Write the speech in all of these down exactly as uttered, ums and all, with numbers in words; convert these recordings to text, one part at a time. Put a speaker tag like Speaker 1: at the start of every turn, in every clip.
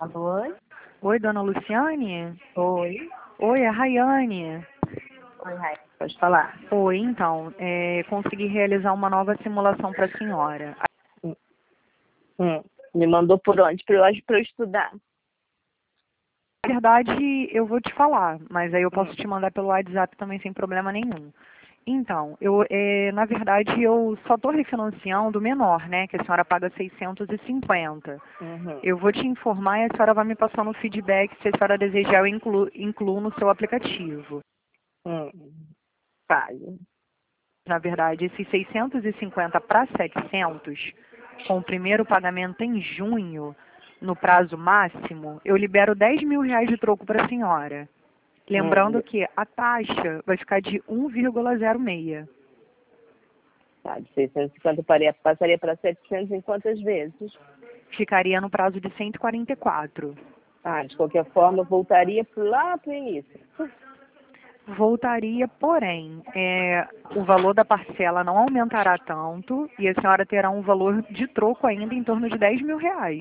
Speaker 1: Alô?
Speaker 2: Oi, dona Luciane?
Speaker 1: Oi.
Speaker 2: Oi, é a Rayane.
Speaker 1: Oi, Raia. Pode falar.
Speaker 2: Oi, então, é, consegui realizar uma nova simulação para a senhora.
Speaker 1: Hum. Hum. Me mandou por onde? Para eu, pra eu estudar.
Speaker 2: Na verdade, eu vou te falar, mas aí eu posso
Speaker 1: Hum.
Speaker 2: te mandar pelo WhatsApp também sem problema nenhum. Então, eu, é, na verdade, eu só estou refinanciando o menor, né? Que a senhora paga seiscentos e cinquenta.
Speaker 1: Uhum.
Speaker 2: Eu vou te informar e a senhora vai me passando o feedback se a senhora desejar, eu incluo, incluo no seu aplicativo.
Speaker 1: Hum. Pague.
Speaker 2: Na verdade, esses seiscentos e cinquenta para setecentos, com o primeiro pagamento em junho, no prazo máximo, eu libero dez mil reais de troco para a senhora.
Speaker 1: Hum.
Speaker 2: Lembrando que a taxa vai ficar de um vírgula zero seis.
Speaker 1: Tá, de seiscentos e cinquenta paria- passaria para setecentos em quantas vezes?
Speaker 2: Ficaria no prazo de cento e quarenta e quatro.
Speaker 1: Ah, de qualquer forma, eu voltaria lá para o início.
Speaker 2: Voltaria, porém, é, o valor da parcela não aumentará tanto e a senhora terá um valor de troco ainda em torno de dez mil reais.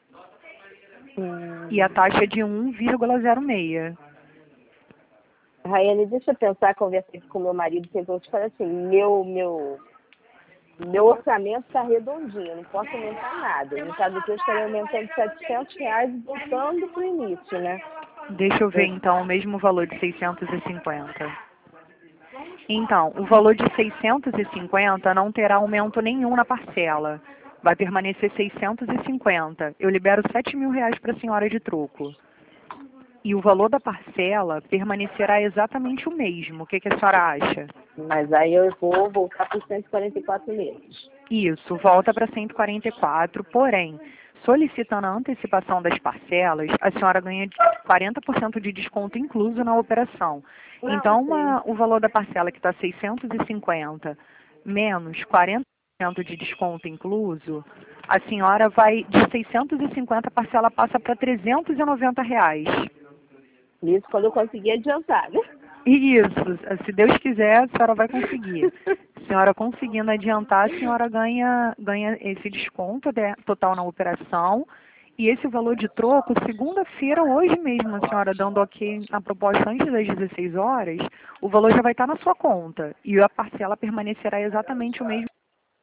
Speaker 1: Hum.
Speaker 2: E a taxa é de um vírgula zero seis.
Speaker 1: Raiane, deixa eu pensar, conversei com meu marido, que eu te falei assim, meu, meu, meu orçamento está redondinho, eu não posso aumentar nada. No caso aqui, eu estaria aumentando setecentos reais e voltando para o início, né?
Speaker 2: Deixa eu ver então o mesmo valor de seiscentos e cinquenta. Então, o valor de seiscentos e cinquenta não terá aumento nenhum na parcela. Vai permanecer seiscentos e cinquenta. Eu libero sete mil reais para a senhora de troco. E o valor da parcela permanecerá exatamente o mesmo. O que, que a senhora acha?
Speaker 1: Mas aí eu vou voltar para os cento e quarenta e quatro meses.
Speaker 2: Isso, volta para cento e quarenta e quatro, porém, solicitando a antecipação das parcelas, a senhora ganha quarenta por cento de desconto incluso na operação.
Speaker 1: Não,
Speaker 2: Então,
Speaker 1: sim.
Speaker 2: uma, o valor da parcela que está seiscentos e cinquenta menos quarenta por cento de desconto incluso, a senhora vai, de seiscentos e cinquenta, a parcela passa para trezentos e noventa reais.
Speaker 1: Isso quando eu conseguir adiantar, né?
Speaker 2: Isso, se Deus quiser, a senhora vai conseguir. A senhora conseguindo adiantar, a senhora ganha, ganha esse desconto, né, total na operação. E esse valor de troco, segunda-feira, hoje mesmo, a senhora dando ok na proposta antes das dezesseis horas, o valor já vai estar na sua conta. E a parcela permanecerá exatamente o mesmo.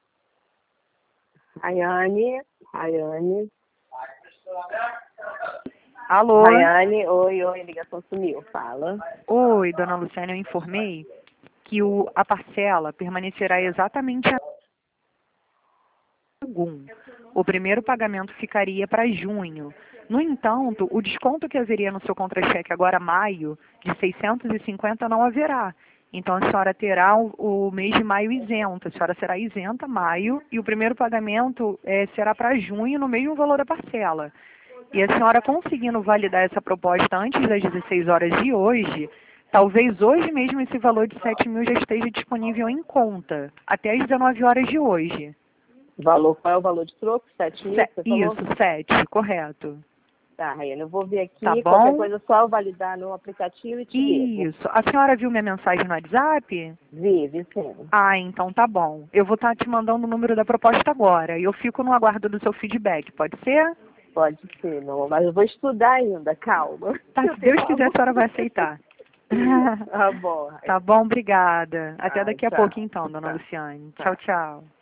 Speaker 1: Rayane, Rayane,
Speaker 2: Alô?
Speaker 1: Rayane, oi, oi, a ligação sumiu, fala.
Speaker 2: Oi, dona Luciana, eu informei que o, a parcela permanecerá exatamente a algum. O primeiro pagamento ficaria para junho. No entanto, o desconto que haveria no seu contra-cheque agora maio, de seiscentos e cinquenta, não haverá. Então, a senhora terá o, o mês de maio isento. A senhora será isenta maio e o primeiro pagamento eh, será para junho no mesmo valor da parcela. E a senhora conseguindo validar essa proposta antes das dezesseis horas de hoje, talvez hoje mesmo esse valor de sete mil já esteja disponível em conta, até as dezenove horas de hoje.
Speaker 1: Valor, qual é o valor de troco? Sete mil,
Speaker 2: Se-
Speaker 1: que você falou?
Speaker 2: Isso, sete, correto.
Speaker 1: Tá, Rayane, eu vou ver
Speaker 2: Tá
Speaker 1: aqui, qualquer
Speaker 2: bom?
Speaker 1: coisa é só eu validar no aplicativo e te devo.
Speaker 2: Isso. A senhora viu minha mensagem no WhatsApp?
Speaker 1: Vive, sim.
Speaker 2: Ah, então tá bom. Eu vou estar te mandando o número da proposta agora. E eu fico no aguardo do seu feedback, pode ser?
Speaker 1: Pode ser, não, mas eu vou estudar ainda, calma.
Speaker 2: Tá,
Speaker 1: Eu
Speaker 2: se
Speaker 1: tenho
Speaker 2: Deus quiser, a
Speaker 1: amor.
Speaker 2: senhora vai aceitar.
Speaker 1: Tá bom,
Speaker 2: Tá
Speaker 1: Rayane.
Speaker 2: bom, obrigada. Até
Speaker 1: Tá,
Speaker 2: daqui a pouco
Speaker 1: tchau.
Speaker 2: então, dona
Speaker 1: Tá,
Speaker 2: Luciane. Tchau,
Speaker 1: tá.
Speaker 2: tchau.